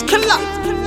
killer.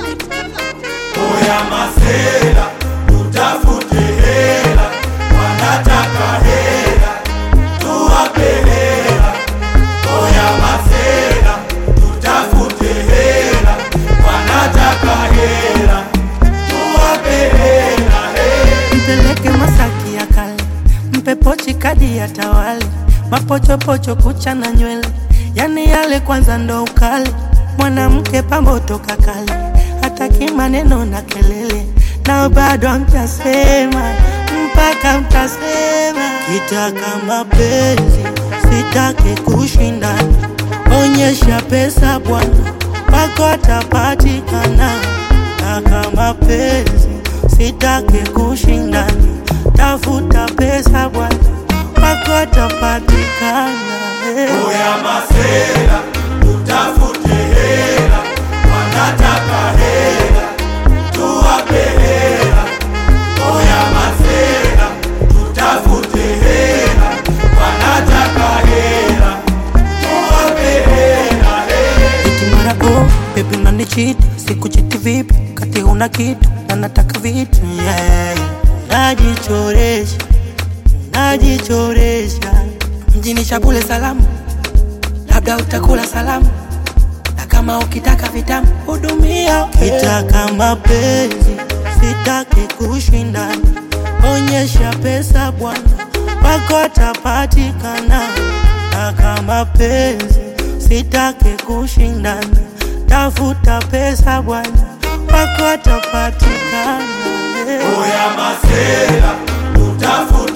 Oya masela, tutafute hela, wanataka hela, tuwape hela. Oya masela, tutafute hela, wanataka hela, tuwape hela. Mpeleke Masaki ya kale, mpe pochi kadi ya tawali, mapocho pocho kucha na nywele, yani yale kwanza ndo ukali. Mwanamke pambo toka kale, hataki maneno na kelele, na bado mtasema mpaka mtasema. Kitaka mapenzi sitaki kushindana, onyesha pesa bwana wako atapatikana. Taka mapenzi sitaki kushindana, tafuta pesa bwana wako atapatikana. Oya masela, tutafute hela, wanataka hela, tuwape hela. Oya masela, tutafute hela, wanataka hela, tuwape hela. Eti mara baby unanichiti, sikuchiti vipi kati una kitu na nataka vitu yeah. Najichoresha mjini Shabule salamu, labda utakula salamu, na kama ukitaka vitamu hudumia. Kitaka mapenzi sitaki kushindana, onyesha pesa bwana wako atapatikana. Taka mapenzi sitaki kushindana, tafuta pesa bwana wako atapatikana. Oya masela, tutafute